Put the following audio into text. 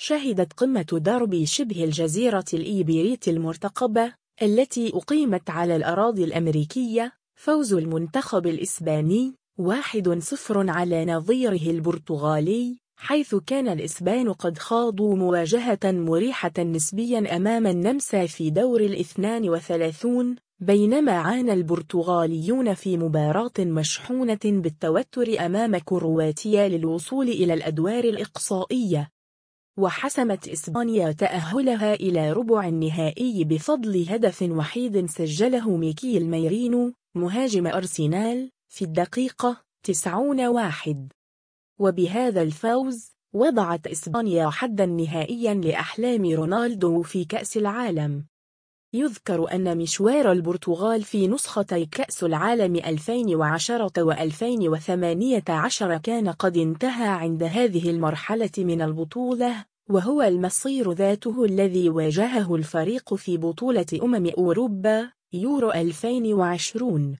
شهدت قمة دربي شبه الجزيرة الإيبيرية المرتقبة التي أقيمت على الأراضي الأمريكية فوز المنتخب الإسباني 1-0 على نظيره البرتغالي، حيث كان الإسبان قد خاضوا مواجهة مريحة نسبيا أمام النمسا في دور 32، بينما عانى البرتغاليون في مباراة مشحونة بالتوتر أمام كرواتيا للوصول إلى الأدوار الإقصائية. وحسمت إسبانيا تأهلها إلى ربع النهائي بفضل هدف وحيد سجله ميكيل ميرينو مهاجم أرسنال في الدقيقة 91. وبهذا الفوز وضعت إسبانيا حداً نهائياً لأحلام رونالدو في كأس العالم. يذكر أن مشوار البرتغال في نسختي كأس العالم 2010 و2018 كان قد انتهى عند هذه المرحلة من البطولة، وهو المصير ذاته الذي واجهه الفريق في بطولة أوروبا يورو 2020.